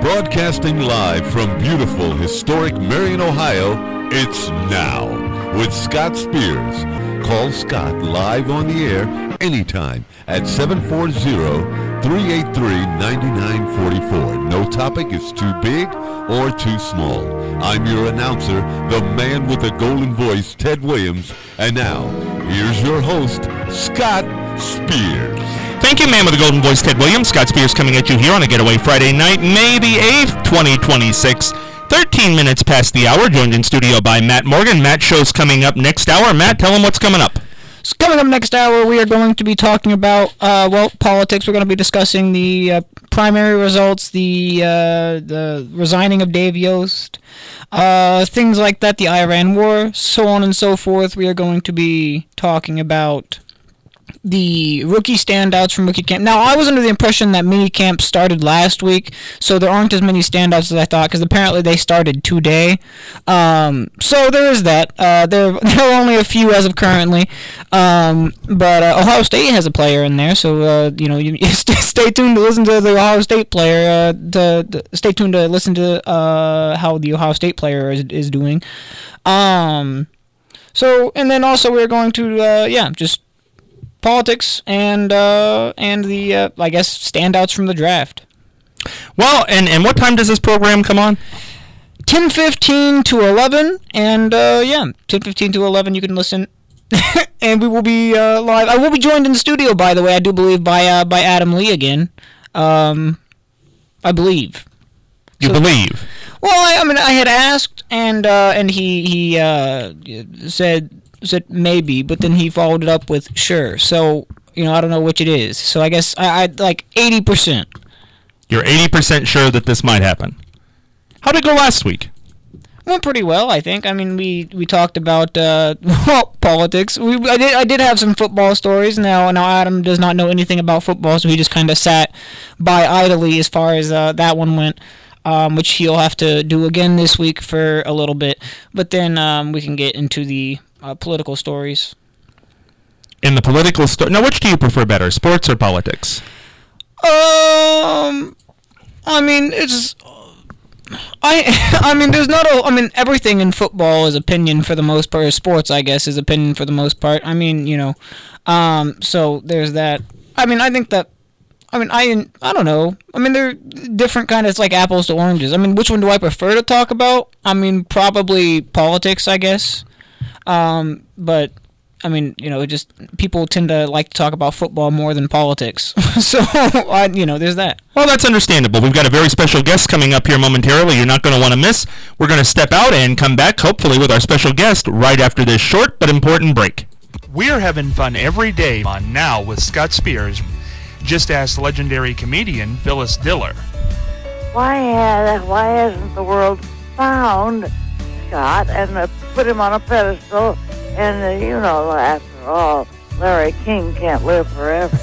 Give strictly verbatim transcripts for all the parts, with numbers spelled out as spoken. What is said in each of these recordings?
Broadcasting live from beautiful, historic Marion, Ohio, it's Now with Scott Spears. Call Scott live on the air anytime at seven four zero, three eight three, nine nine four four. No topic is too big or too small. I'm your announcer, the man with the golden voice, Ted Williams. And now, here's your host, Scott Spears. Thank you, man with the golden voice, Ted Williams. Scott Spears coming at you here on a Getaway Friday night, May the eighth, twenty twenty-six. thirteen minutes past the hour, joined in studio by Matt Morgan. Matt, show's coming up next hour. Matt, tell him what's coming up. So coming up next hour, we are going to be talking about, uh, well, politics. We're going to be discussing the uh, primary results, the uh, the resigning of Dave Yost, uh, things like that, the Iran war, so on and so forth. We are going to be talking about the rookie standouts from rookie camp. Now, I was under the impression that mini camp started last week, so there aren't as many standouts as I thought, because apparently they started today. Um, so there is that. Uh, there, there are only a few as of currently, um, but uh, Ohio State has a player in there, so uh, you know, you, you stay tuned to listen to the Ohio State player. Uh, to, to, stay tuned to listen to uh, how the Ohio State player is is doing. Um, so, and then also we're going to, uh, yeah, just politics and uh, and the uh, I guess standouts from the draft. Well, and, and what time does this program come on? ten fifteen to eleven, and uh, yeah, ten fifteen to eleven. You can listen, and we will be uh, live. I will be joined in the studio, by the way. I do believe by uh, by Adam Lee again. Um, I believe. You so, believe? Well, I, I mean, I had asked, and uh, and he he uh, said. said maybe, but then he followed it up with sure. So, you know, I don't know which it is. So I guess I, I like eighty percent. You're eighty percent sure that this might happen. How'd it go last week? Went pretty well, I think. I mean, we, we talked about uh, well, politics. We I did I did have some football stories. Now now Adam does not know anything about football, so he just kind of sat by idly as far as uh, that one went. Um, which he'll have to do again this week for a little bit. But then um, we can get into the uh, political stories. In the political story, now which do you prefer better, sports or politics? Um, I mean it's, I I mean there's not a I mean everything in football is opinion for the most part. Sports, I guess, is opinion for the most part. I mean you know, um, so there's that. I mean I think that. I mean, I I don't know. I mean, they're different kind of, it's like apples to oranges. I mean, which one do I prefer to talk about? I mean, probably politics, I guess. Um, but, I mean, you know, just people tend to like to talk about football more than politics. so, I, you know, there's that. Well, that's understandable. We've got a very special guest coming up here momentarily you're not going to want to miss. We're going to step out and come back, hopefully, with our special guest right after this short but important break. We're having fun every day on Now with Scott Spears. Just ask legendary comedian Phyllis Diller. Why has, why hasn't the world found Scott and uh, put him on a pedestal? And, uh, you know, after all, Larry King can't live forever.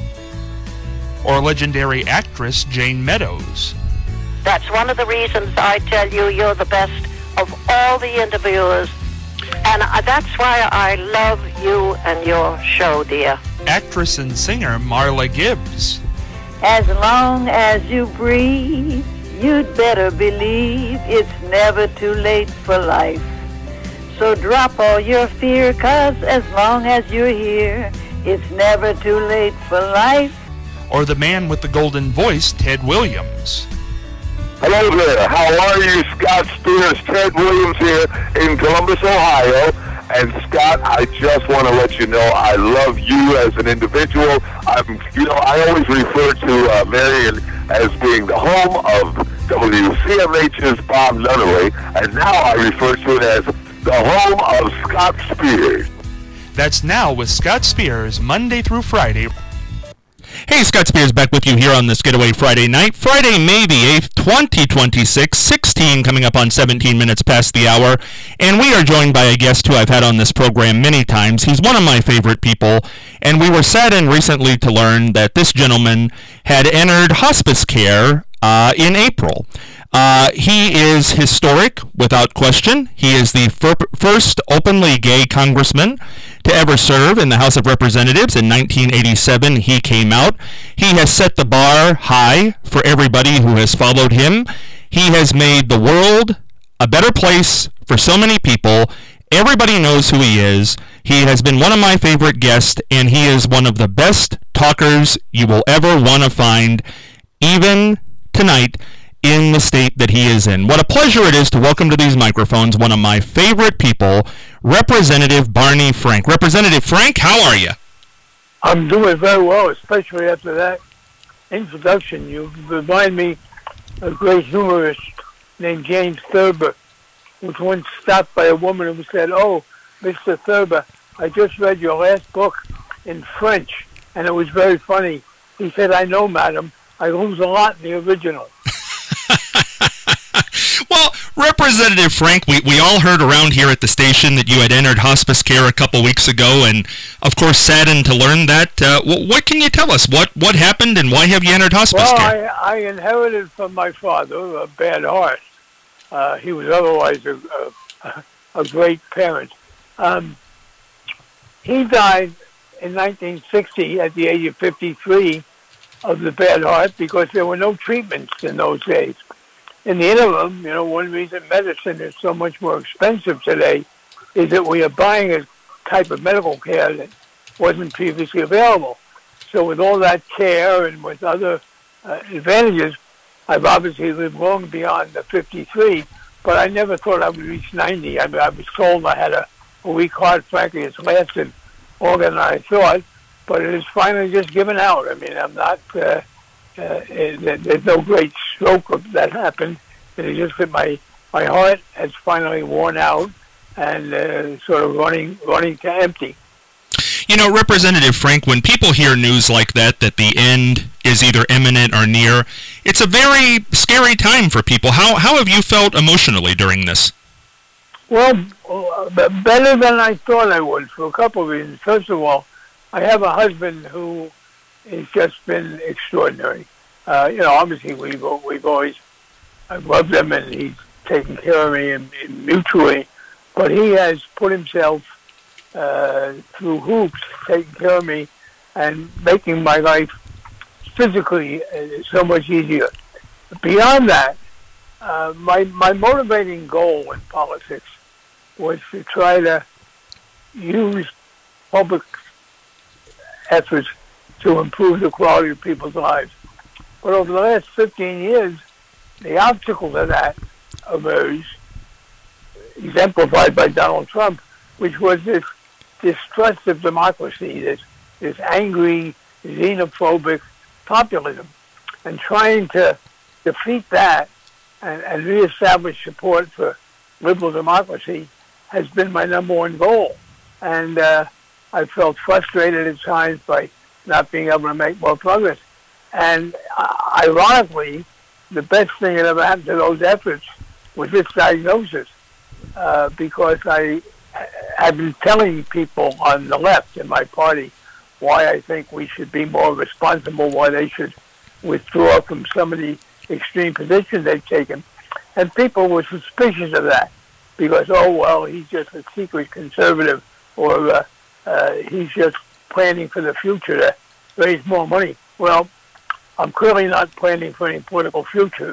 Or legendary actress Jane Meadows. That's one of the reasons I tell you you're the best of all the interviewers. And uh, that's why I love you and your show, dear. Actress and singer Marla Gibbs. As long as you breathe, you'd better believe it's never too late for life. So drop all your fear, 'cause as long as you're here, it's never too late for life. Or the man with the golden voice, Ted Williams. Hello there. How are you? Scott Spears, Ted Williams here in Columbus, Ohio. And Scott, I just want to let you know I love you as an individual. I'm, you know, I always refer to uh, Marion as being the home of W C M H's Bob Nunnery, and now I refer to it as the home of Scott Spears. That's Now with Scott Spears, Monday through Friday. Hey, Scott Spears back with you here on this Getaway Friday night. Friday, May the eighth, twenty twenty-six, sixteen coming up on seventeen minutes past the hour. And we are joined by a guest who I've had on this program many times. He's one of my favorite people. And we were saddened recently to learn that this gentleman had entered hospice care uh, in April. Uh, he is historic, without question. He is the fir- first openly gay congressman to ever serve in the House of Representatives. In nineteen eighty-seven, he came out. He has set the bar high for everybody who has followed him. He has made the world a better place for so many people. Everybody knows who he is. He has been one of my favorite guests, and he is one of the best talkers you will ever want to find, even tonight in the state that he is in. What a pleasure it is to welcome to these microphones one of my favorite people, Representative Barney Frank. Representative Frank, how are you? I'm doing very well, especially after that introduction. You remind me of a great humorist named James Thurber, who was once stopped by a woman who said, "Oh, Mister Thurber, I just read your last book in French, and it was very funny." He said, "I know, madam. I lose a lot in the original." Well, Representative Frank, we, we all heard around here at the station that you had entered hospice care a couple weeks ago, and of course saddened to learn that. Uh, what can you tell us? What what happened, and why have you entered hospice well, care? Well, I, I inherited from my father a bad heart. Uh, he was otherwise a, a, a great parent. Um, he died in nineteen sixty at the age of fifty-three of the bad heart because there were no treatments in those days. In the interim, you know, one reason medicine is so much more expensive today is that we are buying a type of medical care that wasn't previously available. So with all that care and with other uh, advantages, I've obviously lived long beyond the fifty-three, but I never thought I would reach ninety. I mean, I was told I had a, a weak heart. Frankly, it's lasted longer than I thought, but it is finally just given out. I mean, I'm not... Uh, Uh, it, there's no great stroke of that happened. It is just that my, my heart has finally worn out and uh, sort of running running to empty. You know, Representative Frank, when people hear news like that, that the end is either imminent or near, it's a very scary time for people. How how have you felt emotionally during this? Well, uh, better than I thought I would for a couple of reasons. First of all, I have a husband who has just been extraordinary. Uh, you know, obviously we've we've always I've loved him and he's taken care of me and, and mutually, but he has put himself uh, through hoops, taking care of me and making my life physically uh, so much easier. Beyond that, uh, my my motivating goal in politics was to try to use public efforts to improve the quality of people's lives. But over the last fifteen years, the obstacle to that emerged, exemplified by Donald Trump, which was this distrust of democracy, this, this angry, xenophobic populism. And trying to defeat that and, and reestablish support for liberal democracy has been my number one goal. And uh, I felt frustrated at times by not being able to make more progress. And uh, ironically, the best thing that ever happened to those efforts was this diagnosis, uh, because I have been telling people on the left in my party why I think we should be more responsible, why they should withdraw from some of the extreme positions they've taken. And people were suspicious of that because, oh, well, he's just a secret conservative or uh, uh, he's just planning for the future to raise more money. Well, I'm clearly not planning for any political future.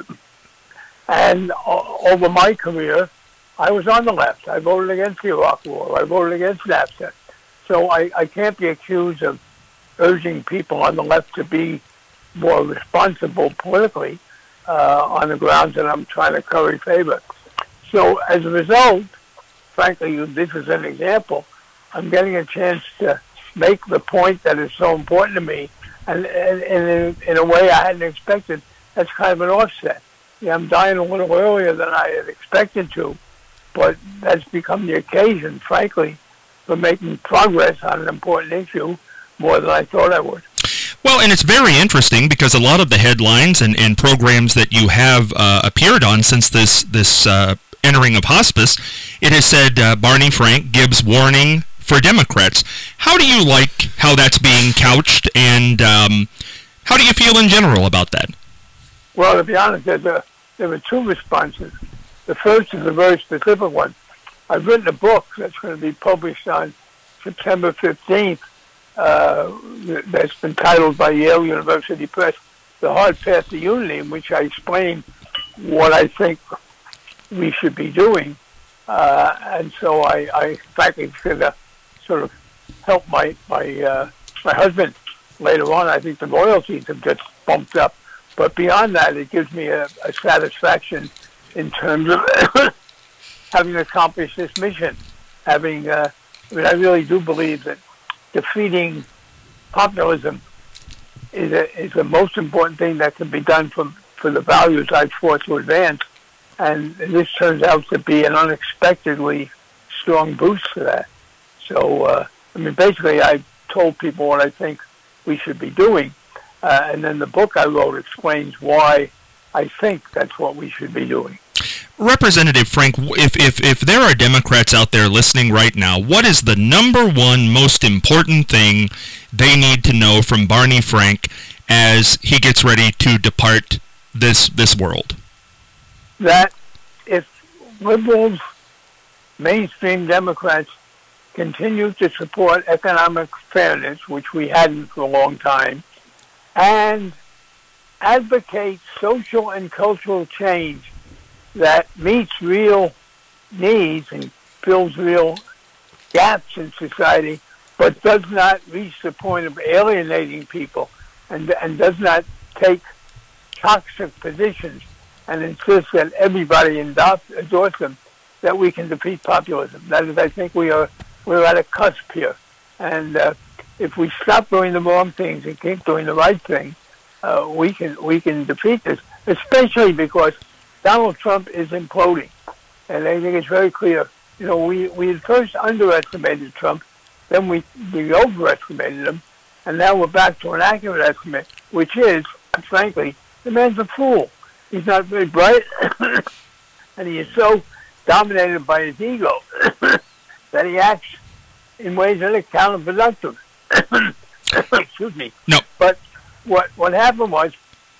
And uh, over my career, I was on the left. I voted against the Iraq War. I voted against NAFTA. So I, I can't be accused of urging people on the left to be more responsible politically uh, on the grounds that I'm trying to curry favor. So as a result, frankly, this is an example, I'm getting a chance to make the point that is so important to me. And, and, and in, in a way I hadn't expected, that's kind of an offset. Yeah, I'm dying a little earlier than I had expected to, but that's become the occasion, frankly, for making progress on an important issue more than I thought I would. Well, and it's very interesting because a lot of the headlines and, and programs that you have uh, appeared on since this, this uh, entering of hospice, it has said uh, Barney Frank gives warning for Democrats. How do you like how that's being couched, and um, how do you feel in general about that? Well, to be honest, there's a, there were two responses. The first is a very specific one. I've written a book that's going to be published on September fifteenth, uh, that's been titled by Yale University Press, The Hard Path to Unity, in which I explain what I think we should be doing. Uh, and so I, I in fact, it's going to sort of help my my uh, my husband later on. I think the royalties have just bumped up. But beyond that, it gives me a, a satisfaction in terms of having accomplished this mission. Having, uh, I mean, I really do believe that defeating populism is a, is the most important thing that can be done for, for the values I've fought to advance. And this turns out to be an unexpectedly strong boost for that. So, uh, I mean, basically, I told people what I think we should be doing. Uh, and then the book I wrote explains why I think that's what we should be doing. Representative Frank, if, if, if there are Democrats out there listening right now, what is the number one most important thing they need to know from Barney Frank as he gets ready to depart this this world? That if liberals, mainstream Democrats, continue to support economic fairness, which we hadn't for a long time, and advocate social and cultural change that meets real needs and fills real gaps in society, but does not reach the point of alienating people and, and does not take toxic positions and insist that everybody adopt, endorse them, that we can defeat populism. That is, I think we are we're at a cusp here. And uh, if we stop doing the wrong things and keep doing the right thing, uh, we can we can defeat this, especially because Donald Trump is imploding. And I think it's very clear. You know, we, we had first underestimated Trump, then we, we overestimated him, and now we're back to an accurate estimate, which is, frankly, the man's a fool. He's not very bright, and he is so dominated by his ego that he acts in ways that are counterproductive. Excuse me. No. But what what happened was,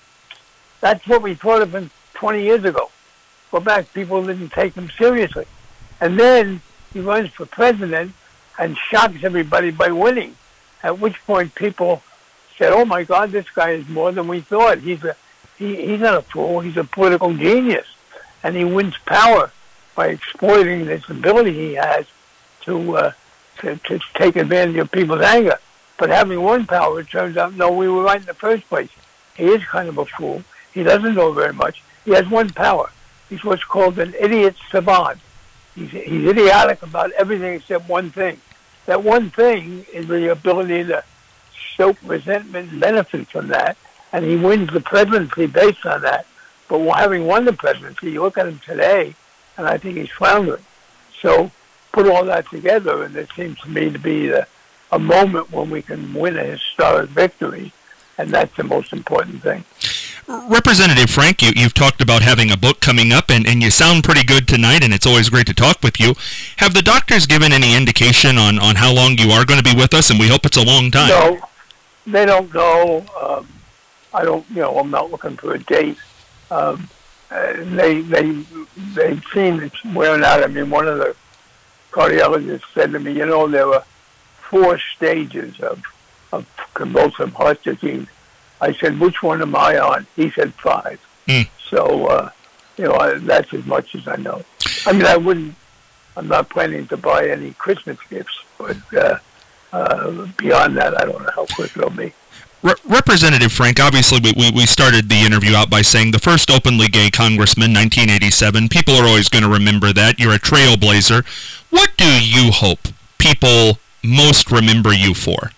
that's what we thought of him twenty years ago. Go back, people didn't take him seriously. And then he runs for president and shocks everybody by winning, at which point people said, oh my God, this guy is more than we thought. He's a he, he's not a fool, he's a political genius. And he wins power by exploiting this ability he has to, uh, to to take advantage of people's anger. But having won power, it turns out, no, we were right in the first place. He is kind of a fool. He doesn't know very much. He has one power. He's what's called an idiot savant. He's, he's idiotic about everything except one thing. That one thing is the ability to stoke resentment and benefit from that. And he wins the presidency based on that. But having won the presidency, you look at him today, and I think he's floundering. So put all that together, and it seems to me to be the, a moment when we can win a historic victory, and that's the most important thing. Representative Frank, you, you've talked about having a book coming up, and, and you sound pretty good tonight, and it's always great to talk with you. Have the doctors given any indication on, on how long you are going to be with us, and we hope it's a long time? No, they don't know. Um, I don't, you know, I'm not looking for a date. Um, uh, they, they, they seem it's wearing out. I mean, one of the cardiologists said to me, you know, there were four stages of, of convulsive heart disease. I said, which one am I on? He said five. Mm. So, uh, you know, I, that's as much as I know. I mean, I wouldn't, I'm not planning to buy any Christmas gifts, but uh, uh, beyond that, I don't know how quick it'll be. Re- Representative Frank, obviously we, we, we started the interview out by saying the first openly gay congressman, nineteen eighty-seven. People are always going to remember that. You're a trailblazer. What do you hope people most remember you for?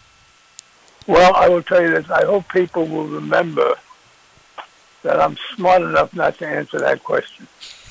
Well, I will tell you this. I hope people will remember that I'm smart enough not to answer that question.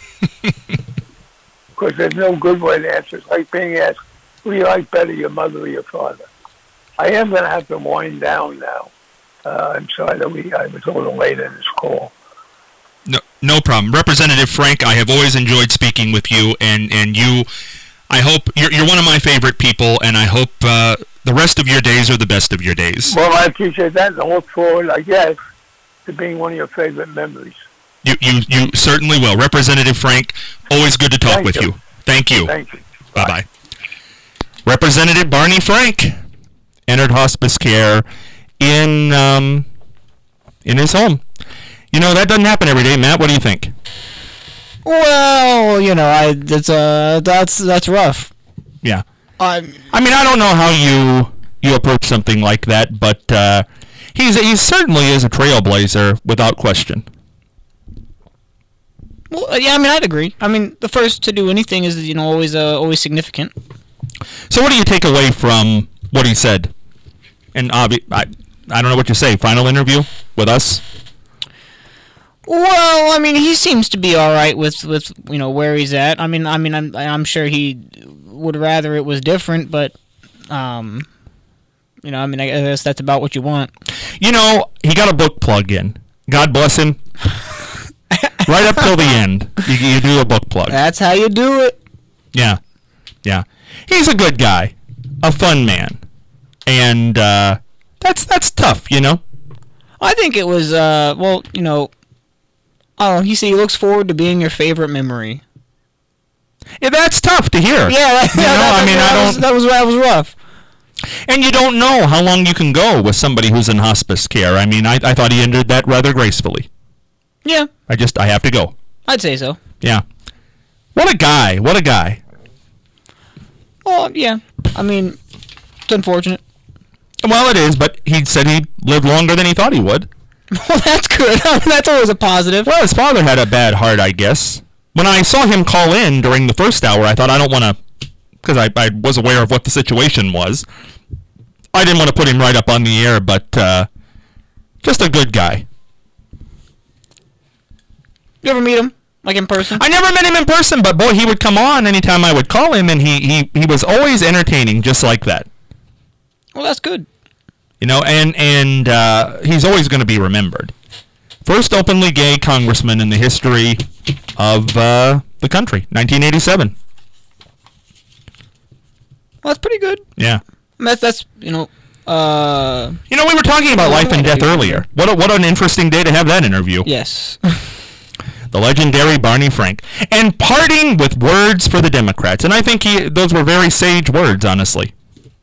Because there's no good way to answer. It's like being asked, who do you like better, your mother or your father? I am going to have to wind down now. Uh, I'm sorry that we I was a little late in this call. No, no problem. Representative Frank, I have always enjoyed speaking with you, and, and you, I hope, you're, you're one of my favorite people, and I hope uh, the rest of your days are the best of your days. Well, I appreciate that, and I look forward, I guess, to being one of your favorite memories. You you, you certainly will. Representative Frank, always good to talk Thank with you. you. Thank you. Thank you. Bye-bye. Representative Barney Frank entered hospice care in um, in his home. You know, that doesn't happen every day. Matt, what do you think? Well, you know, I that's uh that's that's rough. Yeah. Um, I mean, I don't know how you you approach something like that, but uh, he's he certainly is a trailblazer without question. Well, yeah, I mean, I'd agree. I mean, the first to do anything is, you know, always uh, always significant. So, what do you take away from what he said? And obvi- I I don't know what you say. Final interview with us. Well, I mean, he seems to be all right with, with you know where he's at. I mean, I mean, I'm I'm sure he would rather it was different, but um, you know, I mean, I guess that's about what you want. You know, he got a book plug in. God bless him. Right up till the end, you, you do a book plug. That's how you do it. Yeah, yeah. He's a good guy, a fun man, and uh, that's that's tough, you know. I think it was uh, well, you know. Oh, he said he looks forward to being your favorite memory. Yeah, that's tough to hear. Yeah, that, you yeah, know, that, I mean, that I was, don't. that was that was rough. And you don't know how long you can go with somebody who's in hospice care. I mean, I I thought he ended that rather gracefully. Yeah, I just I have to go. I'd say so. Yeah. What a guy! What a guy! Well, yeah. I mean, it's unfortunate. Well, it is, but he said he lived longer than he thought he would. Well, that's good. That's always a positive. Well, his father had a bad heart, I guess. When I saw him call in during the first hour, I thought I don't want to, because I, I was aware of what the situation was. I didn't want to put him right up on the air, but uh, just a good guy. You ever meet him, like in person? I never met him in person, but boy, he would come on anytime I would call him, and he, he, he was always entertaining, just like that. Well, that's good. You know, and, and uh, he's always going to be remembered. First openly gay congressman in the history of uh, the country, nineteen eighty-seven. Well, that's pretty good. Yeah. That's, that's you know, uh... You know, we were talking about life and death earlier. What a, what an interesting day to have that interview. Yes. The legendary Barney Frank. And parting with words for the Democrats. And I think he, those were very sage words, honestly.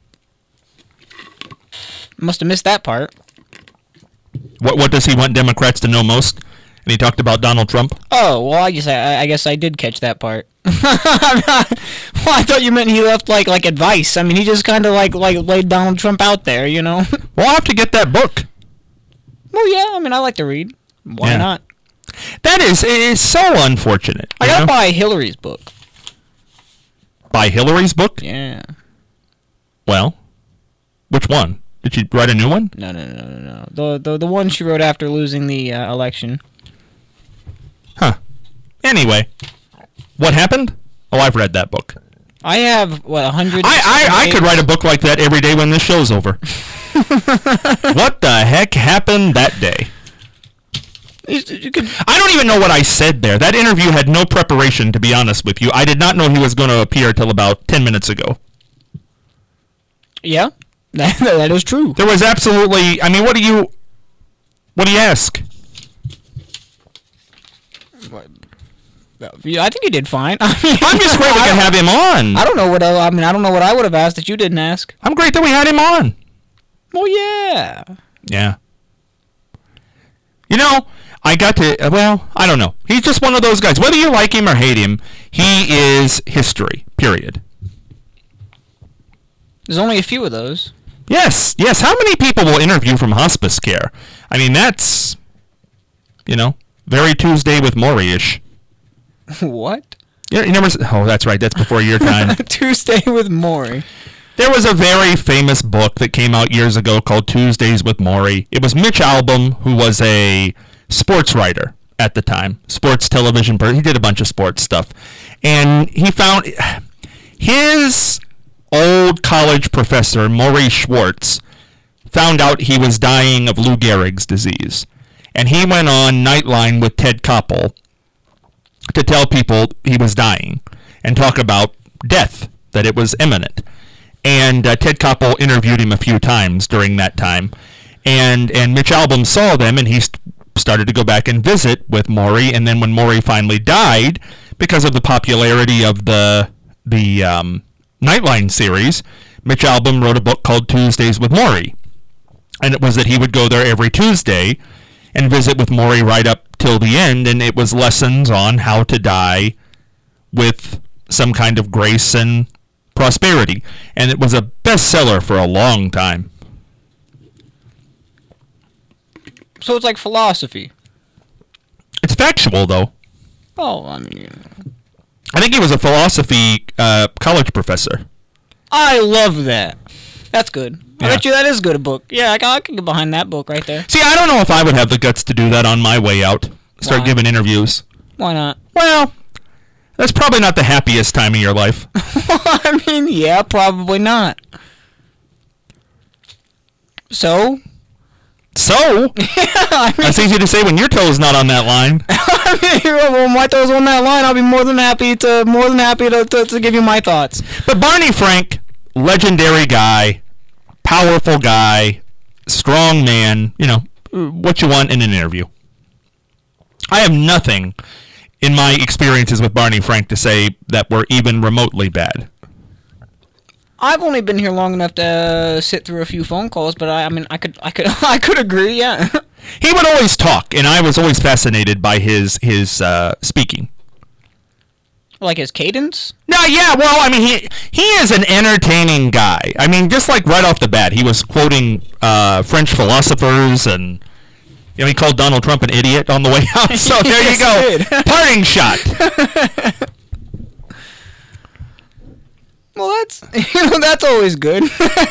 Must have missed that part. What what does he want Democrats to know most? And he talked about Donald Trump. Oh, well, I guess I, I guess I did catch that part. Well, I thought you meant he left like like advice. I mean, he just kind of like like laid Donald Trump out there, you know. Well, I'll have to get that book. Well, yeah. I mean, I like to read. Why Yeah. not? That is is so unfortunate. I you gotta know? buy Hillary's book. Buy Hillary's book? Yeah. Well, which one? Did she write a new one? No, no, no, no, no. The the the one she wrote after losing the uh, election. Huh. Anyway, what happened? Oh, I've read that book. I have what a hundred. I, I, I could write a book like that every day when this show's over. What the heck happened that day? You, you could. I don't even know what I said there. That interview had no preparation, to be honest with you. I did not know he was going to appear till about ten minutes ago. Yeah, that, that is true. There was absolutely... I mean, what do you... What do you ask? Yeah, I think you did fine. I mean, I'm just great we can have him on. I don't know what I, I mean. I don't know what I would have asked that you didn't ask. I'm great that we had him on. Well, yeah. Yeah. You know, I got to... Well, I don't know. He's just one of those guys. Whether you like him or hate him, he is history, period. There's only a few of those. Yes, yes. How many people will interview from hospice care? I mean, that's, you know, very Tuesday with Maury-ish. What? Yeah, you never. Oh, that's right. That's before your time. Tuesday with Maury. There was a very famous book that came out years ago called Tuesdays with Maury. It was Mitch Albom, who was a sports writer at the time, sports television person. He did a bunch of sports stuff, and he found his old college professor, Maurice Schwartz, found out he was dying of Lou Gehrig's disease. And he went on Nightline with Ted Koppel to tell people he was dying and talk about death, that it was imminent. And uh, Ted Koppel interviewed him a few times during that time. And and Mitch Albom saw them, and he st- started to go back and visit with Maury. And then when Maury finally died, because of the popularity of the the um, Nightline series, Mitch Albom wrote a book called Tuesdays with Maury. And it was that he would go there every Tuesday and visit with Maury right up till the end, and it was lessons on how to die with some kind of grace and prosperity. And it was a bestseller for a long time. So it's like philosophy. It's factual, though. Oh, I mean... I think he was a philosophy uh, college professor. I love that. That's good. I Yeah. bet you that is good a book. Yeah, I can, I can get behind that book right there. See, I don't know if I would have the guts to do that on my way out. Start Why? giving interviews. Why not? Well, that's probably not the happiest time of your life. I mean, yeah, probably not. So? So? I mean, That's easy to say when your toe's not on that line. I mean, well, my toes on that line, I'll be more than happy to more than happy to, to, to give you my thoughts. But Barney Frank, legendary guy, powerful guy, strong man, you know, what you want in an interview. I have nothing in my experiences with Barney Frank to say that were even remotely bad. I've only been here long enough to uh, sit through a few phone calls, but I, I mean, I could, I could, I could agree. Yeah. He would always talk, and I was always fascinated by his his uh, speaking. Like his cadence? No, yeah, well, I mean, he he is an entertaining guy. I mean, just like right off the bat, he was quoting uh, French philosophers, and you know, he called Donald Trump an idiot on the way out. So there you Yes, go, he did. parting shot. Well, that's you know that's always good.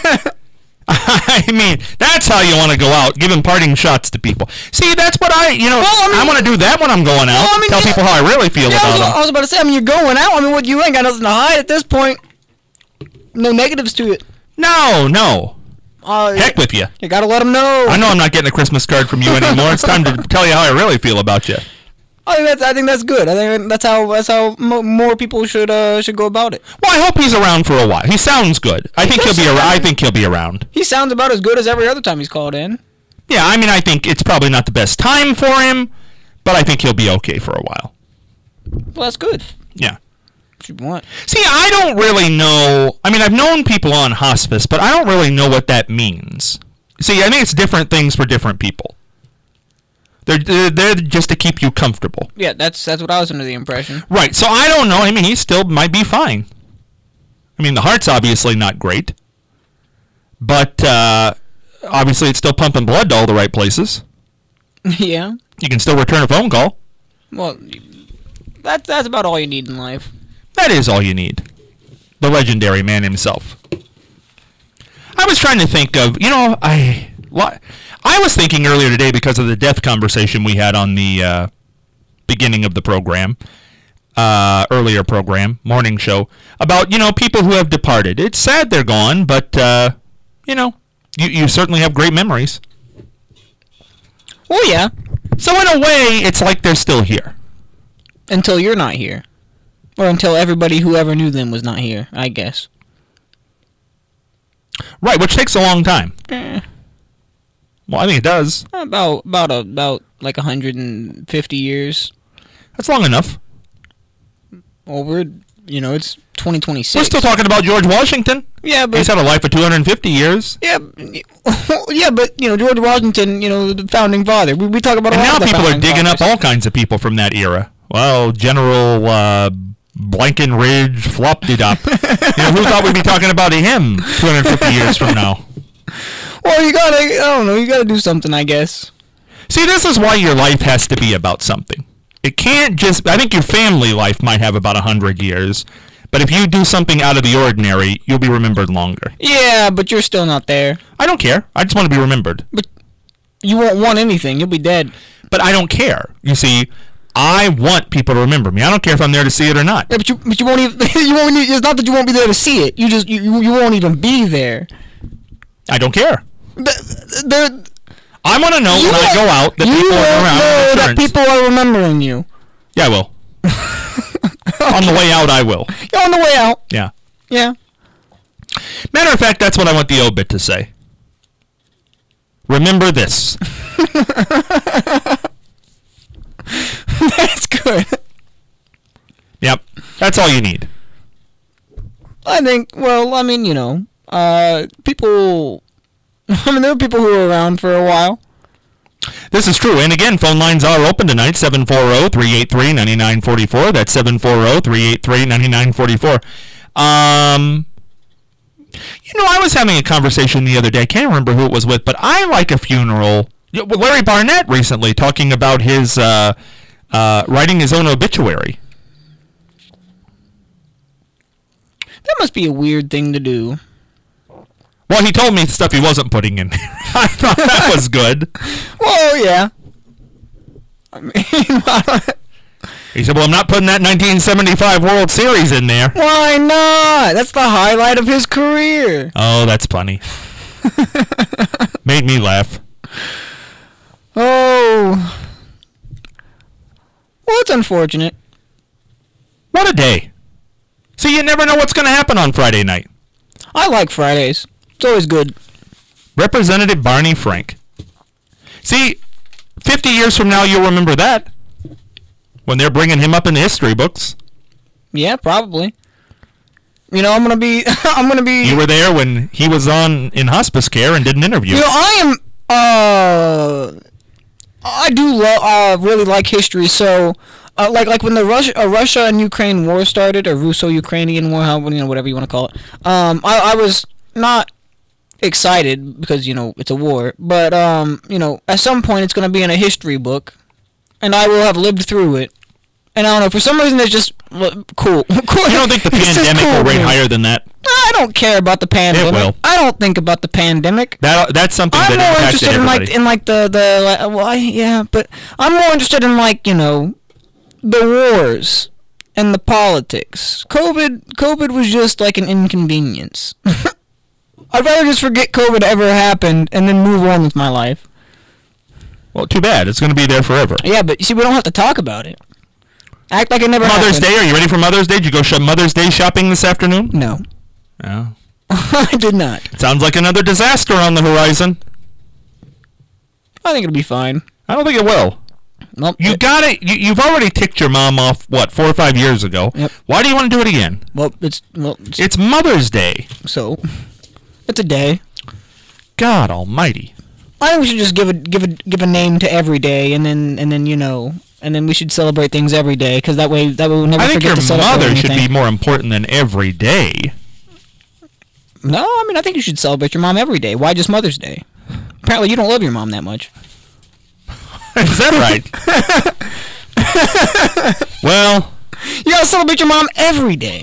I mean, that's how you want to go out, giving parting shots to people. See, that's what I, you know, Well, I mean- I want to do that when I'm going out. Well, I mean, tell yeah. people how I really feel Yeah, I, about was, them. I was about to say. I mean, you're going out. I mean, what you ain't got nothing to hide at this point. No negatives to it. No, no. Uh, Heck with you. You gotta let them know. I know I'm not getting a Christmas card from you anymore. It's time to tell you how I really feel about you. I think that's. I think that's good. I think that's how. That's how mo- more people should uh should go about it. Well, I hope he's around for a while. He sounds good. I think he'll does be sound around. I good. think he'll be around. He sounds about as good as every other time he's called in. Yeah, I mean, I think it's probably not the best time for him, but I think he'll be okay for a while. Well, that's good. Yeah. What you want? See, I don't really know. I mean, I've known people on hospice, but I don't really know what that means. See, I think it's different things for different people. They're, they're there just to keep you comfortable. Yeah, that's that's what I was under the impression. Right, so I don't know. I mean, he still might be fine. I mean, the heart's obviously not great. But, uh, obviously it's still pumping blood to all the right places. Yeah. You can still return a phone call. Well, that's that's about all you need in life. That is all you need. The legendary man himself. I was trying to think of, you know, I what I was thinking earlier today because of the death conversation we had on the uh, beginning of the program, uh, earlier program, morning show, about, you know, people who have departed. It's sad they're gone, but, uh, you know, you, you certainly have great memories. Well, yeah. So in a way, it's like they're still here. Until you're not here. Or until everybody who ever knew them was not here, I guess. Right, which takes a long time. Eh, Well, I think it does. about about a, about like one hundred fifty years. That's long enough. Well, we're you know it's twenty twenty-six. We're still talking about George Washington. Yeah, but He's had a life of two hundred fifty years. yeah, yeah, but you know George Washington, you know the founding father. We, we talk about And all now the people are founding digging fathers. up all kinds of people from that era. Well, General uh, Blankenridge Flop-de-Dop. You know, who thought we'd be talking about him two hundred fifty years from now? Well, you gotta, I don't know, you gotta do something, I guess. See, this is why your life has to be about something. It can't just... I think your family life might have about one hundred years, but if you do something out of the ordinary, you'll be remembered longer. Yeah, but you're still not there. I don't care. I just want to be remembered. You won't want anything. You'll be dead. But I don't care. You see, I want people to remember me. I don't care if I'm there to see it or not. Yeah, but you, but you won't even. You won't. e- It's not that you won't be there to see it. You just, you, you you won't even be there. I don't care. The, the, I want to know you when I won't- go out that you people are won't around. know with that insurance. people are remembering you. Yeah, I will. On the way out, I will. You're on the way out. Yeah. Yeah. Matter of fact, that's what I want the obit to say. Remember this. That's good. Yep. That's all you need. I think, well, I mean, you know, uh, people, I mean, there were people who were around for a while. This is true. And again, phone lines are open tonight, seven four zero, three eight three, nine nine four four. That's seven four zero, three eight three, nine nine four four. Um, you know, I was having a conversation the other day. I can't remember who it was with, but I like a funeral. Larry Barnett recently talking about his uh, uh, writing his own obituary. That must be a weird thing to do. Well, he told me stuff he wasn't putting in there. I thought that was good. Well, yeah. I mean, he said, well, I'm not putting that nineteen seventy-five World Series in there. Why not? That's the highlight of his career. Oh, that's funny. Made me laugh. Oh. Well, it's unfortunate. What a day. See, you never know what's going to happen on Friday night. I like Fridays. It's always good. Representative Barney Frank. See, fifty years from now, you'll remember that. When they're bringing him up in the history books. Yeah, probably. You know, I'm going to be... I'm going to be... You were there when he was on in hospice care and did an interview. You know, I am... Uh, I do lo- uh, really like history, so... Uh, like like when the Russia, uh, Russia and Ukraine war started, or Russo-Ukrainian war, however, you know, whatever you want to call it, um, I, I was not excited because, you know, it's a war, but, um, you know, at some point it's going to be in a history book, and I will have lived through it. And I don't know, for some reason it's just well, cool. cool. You don't think the pandemic cool, will rate higher than that? I don't care about the pandemic. It will. I don't think about the pandemic. That that's something I'm that more impacted interested in everybody. like in like the the like, well, I, yeah, but I'm more interested in like, you know, the wars and the politics. COVID COVID was just like an inconvenience. I'd rather just forget COVID ever happened and then move on with my life. Well, too bad. It's going to be there forever. Yeah, but you see, we don't have to talk about it. Act like it never Mother's happened. Day. Are you ready for Mother's Day? Did you go sh- Mother's Day shopping this afternoon? No. Oh. I did not. Sounds like another disaster on the horizon. I think it'll be fine. I don't think it will. Nope. You got it. You, you've already ticked your mom off, what, four or five years ago. Yep. Why do you want to do it again? Well, it's well, it's, It's Mother's Day. so it's a day. God almighty. I think we should just give a give a give a name to every day, and then and then you know, and then we should celebrate things every day, because that way that way we'll never I think forget your to celebrate mother anything. should be more important than every day. No, I mean I think you should celebrate your mom every day. Why just Mother's Day? Apparently you don't love your mom that much. Is that right? Well, you gotta celebrate your mom every day.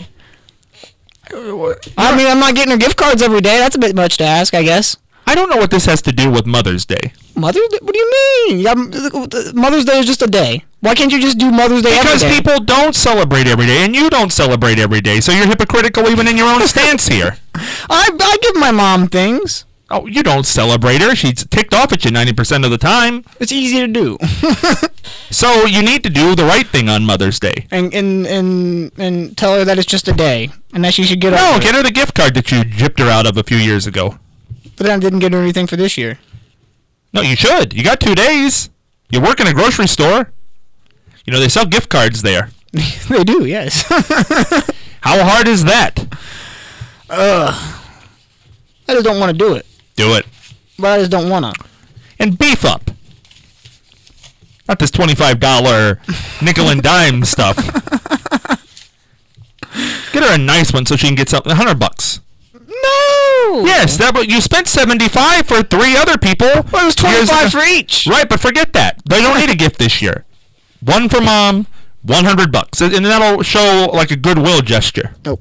I mean, I'm not getting her gift cards every day. That's a bit much to ask, I guess. I don't know what this has to do with Mother's Day. Mother's Day? What do you mean? Yeah, Mother's Day is just a day. Why can't you just do Mother's Day Because every day? people don't celebrate every day, and you don't celebrate every day, so you're hypocritical even in your own stance here. I, I give my mom things. Oh, you don't celebrate her. She's ticked off at you ninety percent of the time. It's easy to do. So you need to do the right thing on Mother's Day. And and and and tell her that it's just a day, and that she should get No, over get it. her the gift card that you gypped her out of a few years ago. But then I didn't get her anything for this year. No, you should. You got two days. You work in a grocery store. You know, they sell gift cards there. They do, yes. How hard is that? Ugh. I just don't want to do it. Do it. But I just don't want to. And beef up. Not this twenty-five dollars nickel and dime stuff. Get her a nice one so she can get something. one hundred bucks. No! Yes, that but you spent seventy-five for three other people. Well, it was twenty-five for each. Right, but forget that. They don't need a gift this year. One for mom, one hundred bucks, and that'll show like a goodwill gesture. Nope.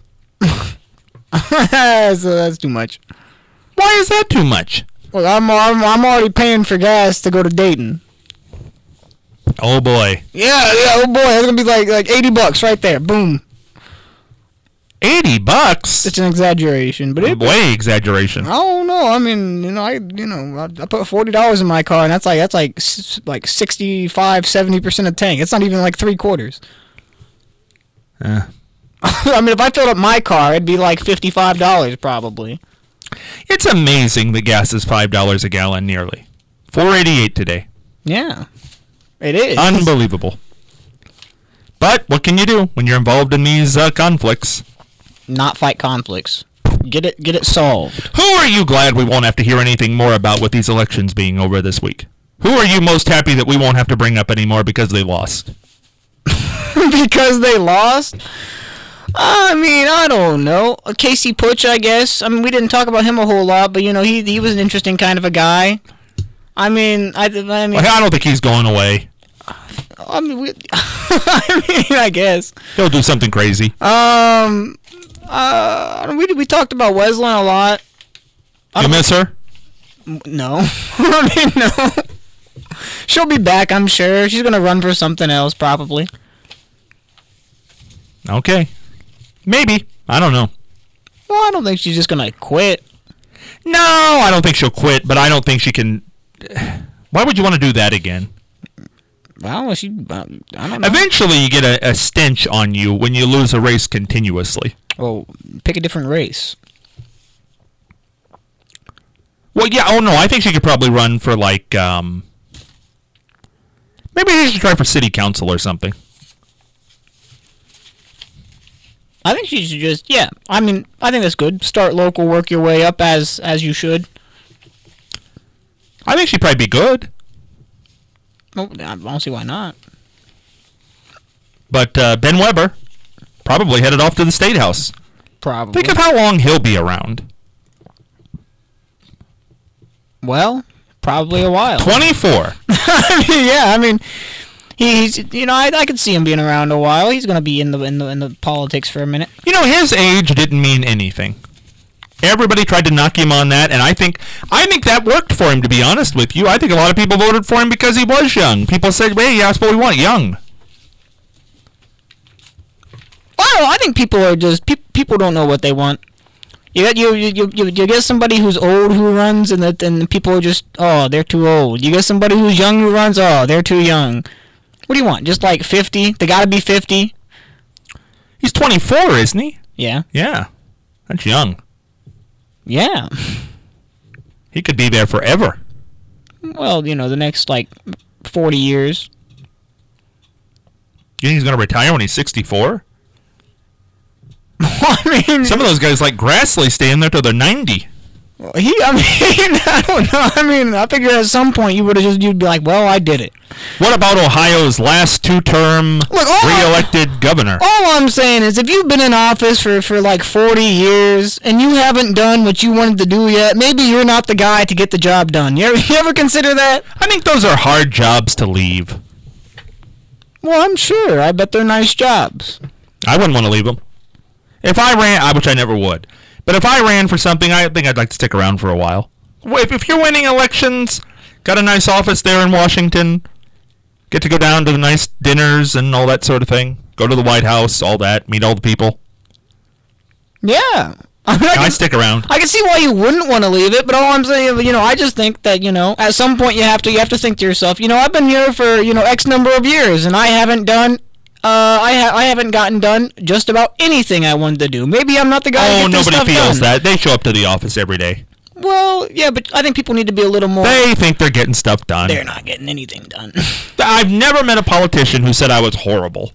so that's too much. Why is that too much? Well, I'm, I'm I'm already paying for gas to go to Dayton. Oh boy. Yeah, yeah. Oh boy, that's gonna be like like eighty bucks right there. Boom. Eighty bucks. It's an exaggeration, but it. Way exaggeration. I don't know. I mean, you know, I you know, I, I put forty dollars in my car, and that's like that's like s- like sixty-five, seventy percent of tank. It's not even like three quarters. Uh. I mean, if I filled up my car, it'd be like fifty-five dollars probably. It's amazing the gas is five dollars a gallon nearly. four eighty-eight today. Yeah, it is. Unbelievable. But what can you do when you're involved in these uh, conflicts? not fight conflicts. Get it, get it solved. Who are you glad we won't have to hear anything more about with these elections being over this week? Who are you most happy that we won't have to bring up anymore because they lost? Because they lost? I mean, I don't know. Casey Putsch, I guess. I mean, we didn't talk about him a whole lot, but, you know, he he was an interesting kind of a guy. I mean, I, I mean... Well, I don't think he's going away. I mean, we, I mean, I guess. He'll do something crazy. Um, uh, we we talked about Wesleyan a lot. You miss her? No. I mean, no. She'll be back, I'm sure. She's going to run for something else, probably. Okay. Maybe. I don't know. Well, I don't think she's just going to quit. No, I don't think she'll quit, but I don't think she can... Why would you want to do that again? Well, she... Uh, I don't know. Eventually, you get a, a stench on you when you lose a race continuously. Well, pick a different race. Well, yeah, oh no, I think she could probably run for, like, um... maybe she should try for city council or something. I think she should just, yeah. I mean, I think that's good. Start local, work your way up as as you should. I think she'd probably be good. Well, I don't see why not. But uh, Ben Weber probably headed off to the State House. Probably. Think of how long he'll be around. Well, probably a while. twenty-four. I mean, yeah, I mean... He's, you know, I, I could see him being around a while. He's going to be in the in the in the politics for a minute. You know, his age didn't mean anything. Everybody tried to knock him on that, and I think I think that worked for him. To be honest with you, I think a lot of people voted for him because he was young. People said, "Hey, yeah, that's what we want, young." Well, I think people are just pe- people don't know what they want. You get you you you you get somebody who's old who runs, and the, and the people are just oh they're too old. You get somebody who's young who runs, oh they're too young. What do you want? Just like fifty? They gotta be fifty? He's twenty-four, isn't he? Yeah. Yeah. That's young. Yeah. He could be there forever. Well, you know, the next, like, forty years. You think he's going to retire when he's sixty-four? I mean... Some of those guys like Grassley stay in there till they're ninety. He, I mean, I don't know. I mean, I figure at some point you would have just, you'd be like, well, I did it. What about Ohio's last two-term Look, all re-elected I'm, governor? All I'm saying is if you've been in office for, for like forty years and you haven't done what you wanted to do yet, maybe you're not the guy to get the job done. You ever, you ever consider that? I think those are hard jobs to leave. Well, I'm sure. I bet they're nice jobs. I wouldn't want to leave them. If I ran, which I never would, but if I ran for something, I think I'd like to stick around for a while. If, if you're winning elections, got a nice office there in Washington, get to go down to the nice dinners and all that sort of thing, go to the White House, all that, meet all the people. Yeah. I mean, I, I can, stick around. I can see why you wouldn't want to leave it, but all I'm saying, you know, I just think that, you know, at some point you have to, you have to think to yourself, you know, I've been here for, you know, X number of years, and I haven't done Uh, I ha- I haven't gotten done just about anything I wanted to do. Maybe I'm not the guy Oh, to get this nobody stuff feels done. that. They show up to the office every day. Well, yeah, but I think people need to be a little more... They think they're getting stuff done. They're not getting anything done. I've never met a politician who said I was horrible.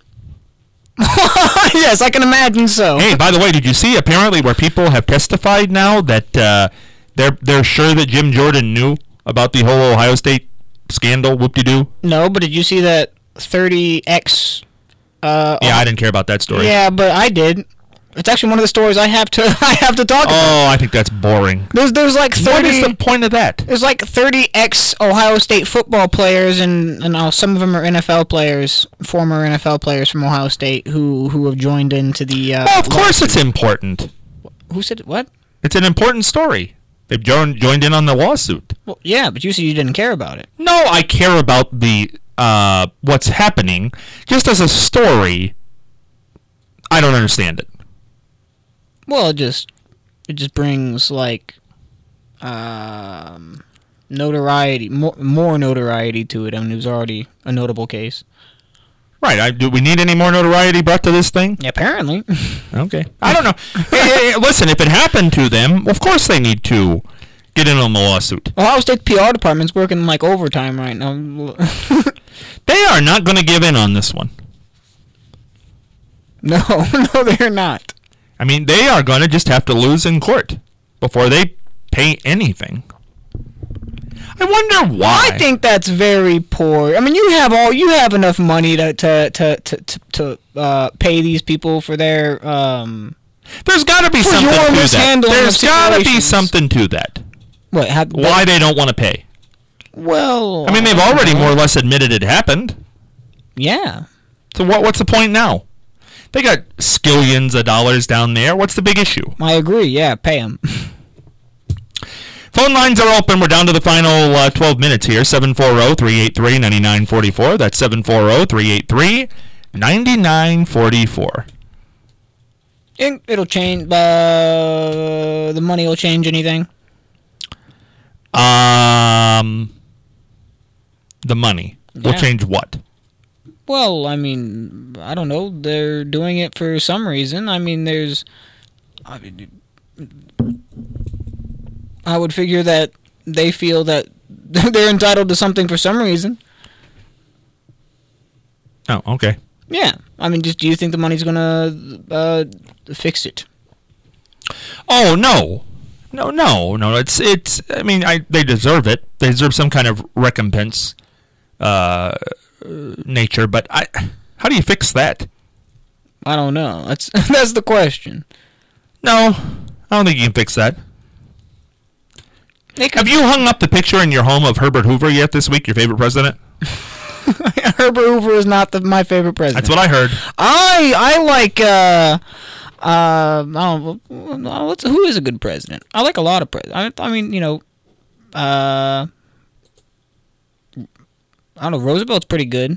Yes, I can imagine so. Hey, by the way, did you see apparently where people have testified now that uh, they're they're sure that Jim Jordan knew about the whole Ohio State scandal, whoop-de-doo? No, but did you see that thirty X... Uh, yeah, I didn't care about that story. Yeah, but I did. It's actually one of the stories I have to I have to talk oh, about. Oh, I think that's boring. There's there's like thirty. What is the point of that? There's like thirty ex Ohio State football players, and and uh, some of them are N F L players, former N F L players from Ohio State, who who have joined into the. Uh, well, of course, lawsuit. it's important. Who said what? It's an important story. They've joined joined in on the lawsuit. Well, yeah, but you said you didn't care about it. No, I care about the uh, what's happening. Just as a story, I don't understand it. Well, it just it just brings like um, notoriety, more more notoriety to it. I mean, it was already a notable case. Right. I, do we need any more notoriety brought to this thing? Yeah, apparently. Okay. I don't know. hey, hey, listen, if it happened to them, of course they need to get in on the lawsuit. Ohio State P R department's working like overtime right now. They are not going to give in on this one. No, no, they're not. I mean, they are going to just have to lose in court before they pay anything. I wonder why. I think that's very poor. I mean, you have all you have enough money to to to to, to, to uh, pay these people for their. Um, There's got to be something your to that. mishandling of There's got to be situations. something to that. what? How, Why they don't want to pay? Well, I mean, they've already more or less admitted it happened. Yeah. So what? What's the point now? They got skillions of dollars down there. What's the big issue? I agree. Yeah, pay them. Phone lines are open. We're down to the final uh, twelve minutes here. seven four zero, three eight three, nine nine four four. That's seven four zero, three eight three, nine nine four four. It, it'll change. Uh, the money will change anything. Um, the money will Yeah. change what? Well, I mean, I don't know. They're doing it for some reason. I mean, there's. I mean, I would figure that they feel that they're entitled to something for some reason. Oh, okay. Yeah. I mean, just do you think the money's gonna uh, fix it? Oh no, no, no, no. It's it's. I mean, I they deserve it. They deserve some kind of recompense, uh, nature. But I, how do you fix that? I don't know. That's that's the question. No, I don't think you can fix that. Have you hung up the picture in your home of Herbert Hoover yet this week? Your favorite president? Herbert Hoover is not the, my favorite president. That's what I heard. I I like. Uh, uh, I don't know, what's, who is a good president? I like a lot of presidents. I, I mean, you know, uh, I don't know. Roosevelt's pretty good.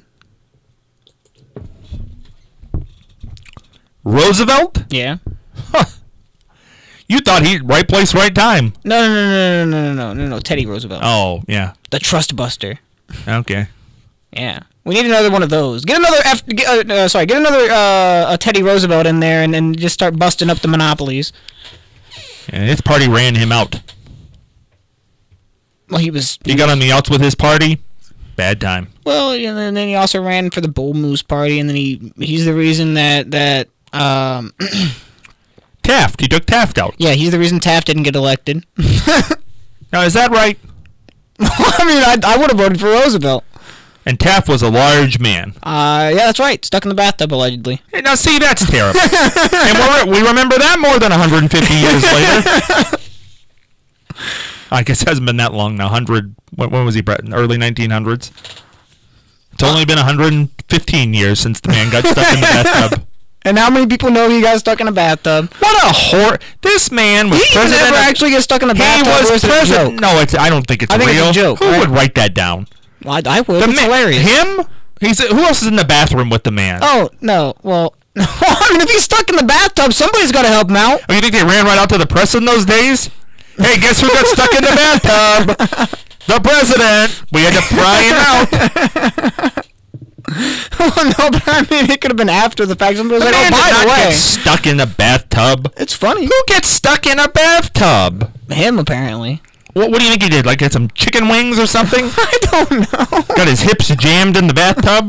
Roosevelt? Yeah. Huh. You thought he right place, right time. No, no, no, no, no, no, no, no, no. Teddy Roosevelt. Oh, yeah. The Trust Buster. Okay. Yeah. We need another one of those. Get another F. Get, uh, uh, sorry. Get another uh, a Teddy Roosevelt in there, and then just start busting up the monopolies. And his party ran him out. Well, he was. He got on the outs with his party. Bad time. Well, and then, then he also ran for the Bull Moose Party, and then he he's the reason that that um. Taft. He took Taft out. Yeah, he's the reason Taft didn't get elected. Now, is that right? I mean, I, I would have voted for Roosevelt. And Taft was a large man. Uh, yeah, that's right. Stuck in the bathtub, allegedly. Hey, now, see, that's terrible. And we're, we remember that more than one hundred fifty years later. I guess it hasn't been that long now. one hundred, when, when was he, Brett? In the early nineteen hundreds? It's only been one hundred fifteen years since the man got stuck in the bathtub. And how many people know he got stuck in a bathtub? What a whore! This man was he president. He never of, actually get stuck in a he bathtub. was or is it a president. joke? No, it's. I don't think it's I think real. it's a joke. Who right? would write that down? Well, I, I would. The It's man, hilarious. Him? He's. Who else is in the bathroom with the man? Oh no. Well, I mean, if he's stuck in the bathtub, somebody's got to help him out. Oh, you think they ran right out to the press in those days? Hey, guess who got stuck in the bathtub? The president. We had to pry him out. Oh no, but I mean, it could have been after the fact. Somebody was The like, man "Oh, did by not the way, get stuck in a bathtub. it's funny." Who gets stuck in a bathtub? Him apparently. What, what do you think he did? Like, get some chicken wings or something? I don't know. Got his hips jammed in the bathtub?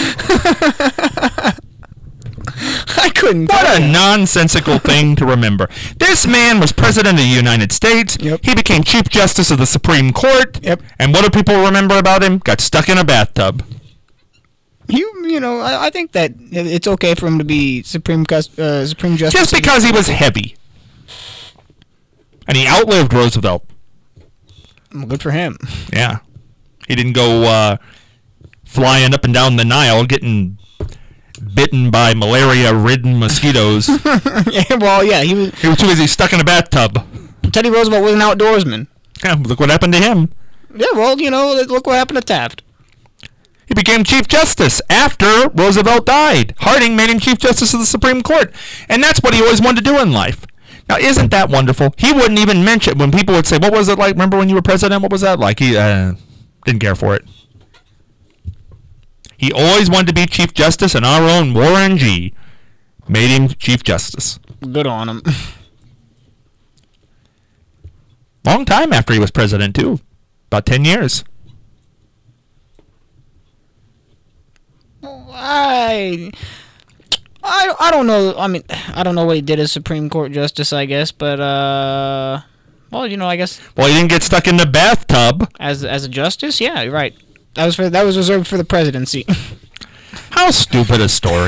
I couldn't. What tell a you. nonsensical thing to remember. This man was president of the United States. Yep. He became Chief Justice of the Supreme Court. Yep. And what do people remember about him? Got stuck in a bathtub. You, you know, I, I think that it's okay for him to be Supreme Cus- uh, Supreme Justice. Just because he was heavy. And he outlived Roosevelt. Well, good for him. Yeah. He didn't go uh, flying up and down the Nile getting bitten by malaria-ridden mosquitoes. Yeah, well, yeah, he was. He was too busy stuck in a bathtub. Teddy Roosevelt was an outdoorsman. Yeah, look what happened to him. Yeah, well, you know, look what happened to Taft. He became Chief Justice after Roosevelt died. Harding made him Chief Justice of the Supreme Court. And that's what he always wanted to do in life. Now, isn't that wonderful? He wouldn't even mention, when people would say, what was it like? Remember when you were president? What was that like? He uh, didn't care for it. He always wanted to be Chief Justice, and our own Warren G. made him Chief Justice. Good on him. Long time after he was president, too. About ten years. I I, I don't know. I mean, I don't know what he did as Supreme Court Justice, I guess, but, uh... Well, you know, I guess... Well, he didn't get stuck in the bathtub. As as a justice? Yeah, you're right. That was for that was reserved for the presidency. How stupid a story.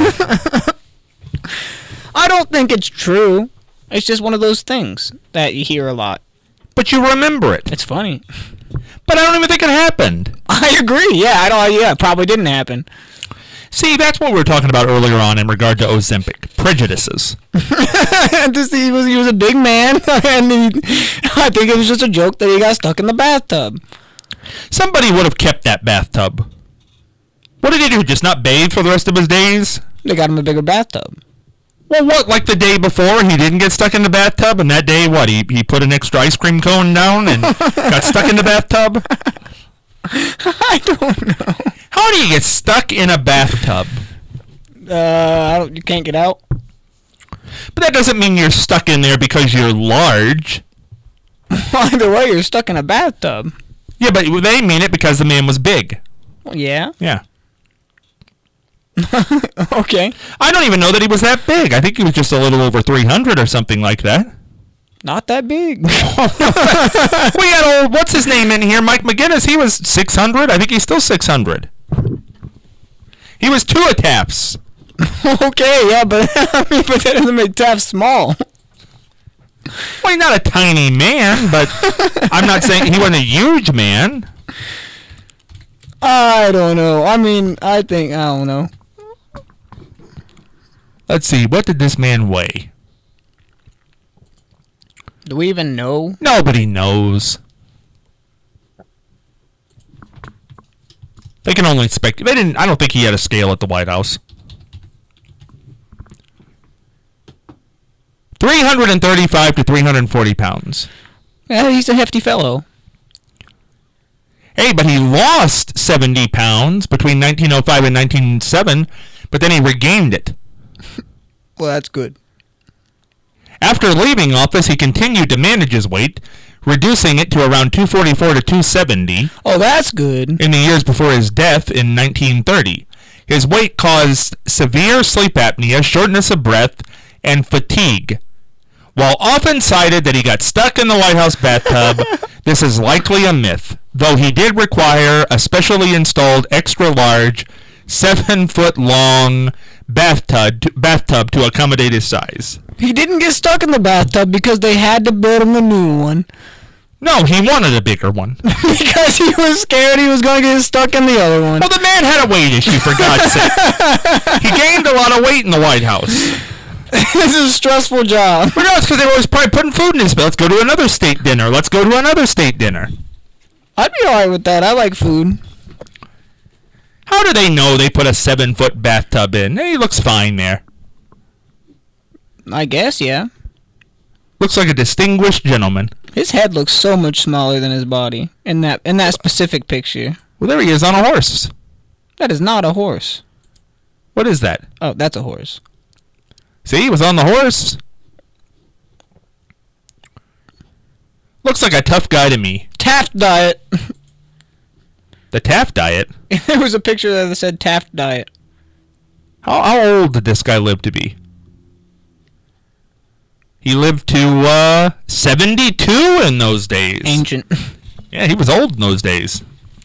I don't think it's true. It's just one of those things that you hear a lot. But you remember it. It's funny. But I don't even think it happened. I agree. Yeah, I don't. Yeah, it probably didn't happen. See, that's what we were talking about earlier on in regard to Ozempic. Prejudices. Just, he, was, he was a big man, and he, I think it was just a joke that he got stuck in the bathtub. Somebody would have kept that bathtub. What did he do? Just not bathe for the rest of his days? They got him a bigger bathtub. Well, what, like the day before, he didn't get stuck in the bathtub, and that day, what, he, he put an extra ice cream cone down and got stuck in the bathtub? I don't know. How do you get stuck in a bathtub? Uh, I don't, you can't get out. But that doesn't mean you're stuck in there because you're large. Either way, you're stuck in a bathtub. Yeah, but they mean it because the man was big. Well, yeah. Yeah. Okay. I don't even know that he was that big. I think he was just a little over three hundred or something like that. Not that big. We got old, what's his name in here? Mike McGinnis. He was six hundred. I think he's still six hundred. He was two of Taft's. Okay, yeah, but, I mean, but that doesn't make Taft small. Well, he's not a tiny man, but I'm not saying he wasn't a huge man. I don't know. I mean, I think, I don't know. Let's see. What did this man weigh? Do we even know? Nobody knows. They can only speculate. They didn't. I don't think he had a scale at the White House. three hundred thirty-five to three hundred forty pounds. Yeah, he's a hefty fellow. Hey, but he lost seventy pounds between nineteen oh five and nineteen oh seven, but then he regained it. Well, that's good. After leaving office, he continued to manage his weight, reducing it to around two forty-four to two seventy. Oh, that's good. In the years before his death in nineteen thirty. His weight caused severe sleep apnea, shortness of breath, and fatigue. While often cited that he got stuck in the White House bathtub, this is likely a myth, though he did require a specially installed extra-large, seven-foot-long bathtub, bathtub to accommodate his size. He didn't get stuck in the bathtub because they had to build him a new one. No, he wanted a bigger one. Because he was scared he was going to get stuck in the other one. Well, the man had a weight issue, for God's sake. He gained a lot of weight in the White House. This is a stressful job. Well, no, it's because they were always probably putting food in his mouth. Let's go to another state dinner. Let's go to another state dinner. I'd be alright with that. I like food. How do they know they put a seven-foot bathtub in? He looks fine there. I guess, yeah. Looks like a distinguished gentleman. His head looks so much smaller than his body in that in that specific picture. Well, there he is on a horse. That is not a horse. What is that? Oh, that's a horse. See, he was on the horse. Looks like a tough guy to me. Taft diet. The Taft diet? There was a picture that said Taft diet. How, how old did this guy live to be? He lived to uh, seventy-two in those days. Ancient. Yeah, he was old in those days.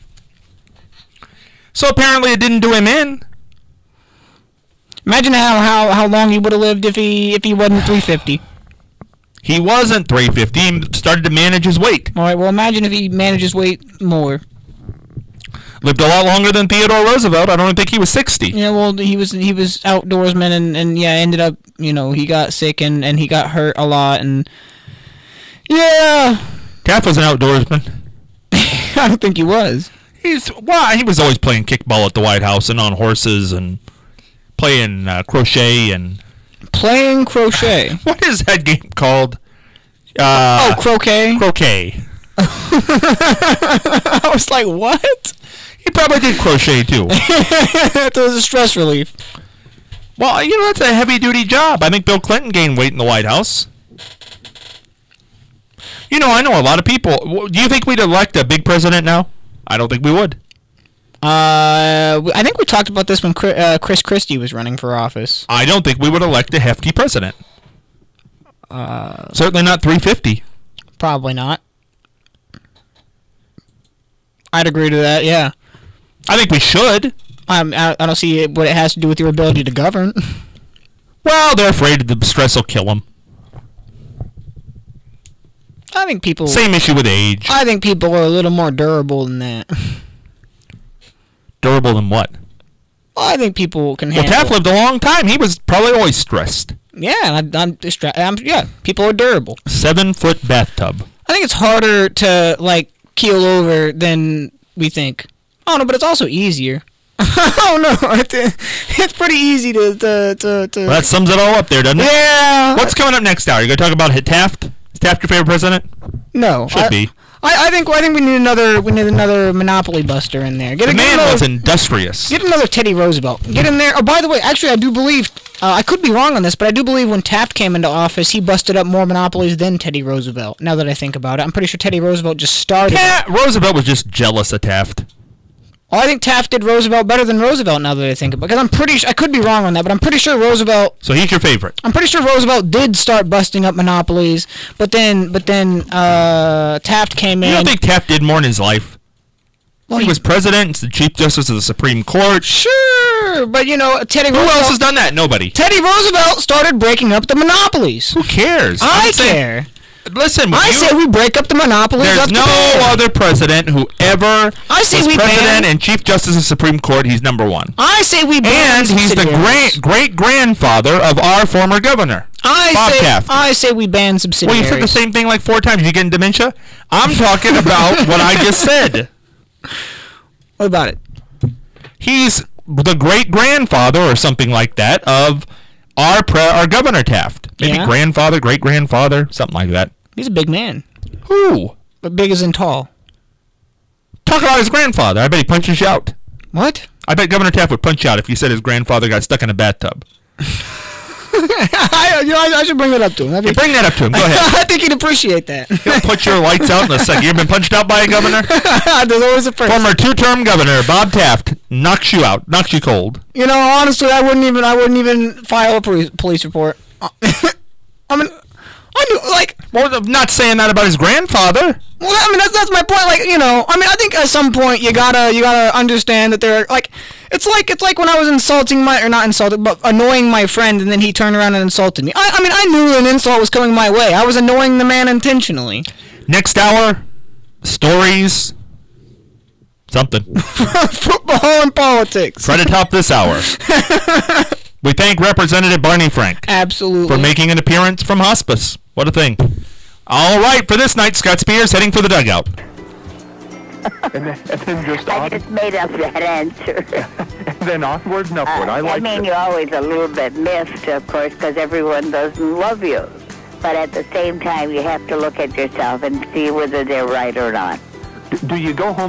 So apparently it didn't do him in. Imagine how, how, how long he would have lived if he if he wasn't three fifty. He wasn't three fifty. He started to manage his weight. All right, well, imagine if he manages weight more. Lived a lot longer than Theodore Roosevelt. I don't even think he was sixty. Yeah, well, he was he was outdoorsman, and, and yeah, ended up, you know, he got sick, and, and he got hurt a lot, and yeah. Taft was an outdoorsman. I don't think he was. He's well, he was always playing kickball at the White House and on horses and playing uh, crochet and... Playing crochet? What is that game called? Uh, oh, croquet? Croquet. I was like, what? He probably did crochet, too. That was a stress relief. Well, you know, that's a heavy-duty job. I think Bill Clinton gained weight in the White House. You know, I know a lot of people. Do you think we'd elect a big president now? I don't think we would. Uh, I think we talked about this when uh, Chris Christie was running for office. I don't think we would elect a hefty president. Uh, Certainly not three fifty. Probably not. I'd agree to that, yeah. I think we should. Um, I, I don't see what it has to do with your ability to govern. Well, they're afraid the stress will kill them. I think people... Same issue with age. I think people are a little more durable than that. Durable than what? Well, I think people can well, handle... Taft lived a long time. He was probably always stressed. Yeah, I'm, I'm, distra- I'm yeah, people are durable. Seven-foot bathtub. I think it's harder to, like, keel over than we think. I don't know, but it's also easier. I don't know. It's pretty easy to... to, to, to well, that sums it all up there, doesn't it? Yeah. What's coming up next hour? You going to talk about Taft? Is Taft your favorite president? No. Should I, be. I, I think I think we need another we need another monopoly buster in there. Get the a, man get another, was industrious. Get another Teddy Roosevelt. Get in there. Oh, by the way, actually, I do believe uh, I could be wrong on this, but I do believe when Taft came into office, he busted up more monopolies than Teddy Roosevelt. Now that I think about it, I'm pretty sure Teddy Roosevelt just started. Yeah, Roosevelt was just jealous of Taft. Oh, I think Taft did Roosevelt better than Roosevelt. Now that I think about it, because I'm pretty sure I could be wrong on that, but I'm pretty sure Roosevelt. So he's your favorite. I'm pretty sure Roosevelt did start busting up monopolies, but then but then uh, Taft came in. You don't think Taft did more in his life? Well, he, he was president, the Chief Justice of the Supreme Court. Sure, but you know, Teddy Who Roosevelt... else has done that? Nobody. Teddy Roosevelt started breaking up the monopolies. Who cares? I I'm saying, care. Listen, I you, say we break up the monopolies. There's up no to other president who ever I say was we president ban, and Chief Justice of the Supreme Court. He's number one. I say we ban And he's the great great grandfather of our former governor. I Bob say Taft. I say we ban subsidiaries. Well, you said the same thing like four times. You getting dementia? I'm talking about what I just said. What about it? He's the great grandfather or something like that of our pre- our Governor Taft. Maybe Yeah. grandfather, great grandfather, something like that. He's a big man. Who? But big as in tall. Talk about his grandfather. I bet he punches you out. What? I bet Governor Taft would punch you out if you said his grandfather got stuck in a bathtub. I, you know, I, I should bring that up to him. Hey, bring that up to him. Go ahead. I think he'd appreciate that. He'll put your lights out in a second. You ever been punched out by a governor? There's always a first. Former two-term governor Bob Taft knocks you out, knocks you cold. You know, honestly, I wouldn't even. I wouldn't even file a police, police report. I mean, I knew, like. Well, I'm not saying that about his grandfather. Well, I mean, that's that's my point. Like, you know, I mean, I think at some point you gotta you gotta understand that there are like, it's like it's like when I was insulting my or not insulting, but annoying my friend, and then he turned around and insulted me. I, I mean, I knew an insult was coming my way. I was annoying the man intentionally. Next hour, stories, something. Football and politics. Try to top this hour. We thank Representative Barney Frank. Absolutely. For making an appearance from hospice. What a thing. All right, for this night, Scott Spears heading for the dugout. and, then, and then just I on, just made up that answer. and then onwards and upward. Uh, I like I mean, it. you're always a little bit missed, of course, because everyone doesn't love you. But at the same time, you have to look at yourself and see whether they're right or not. Do you go home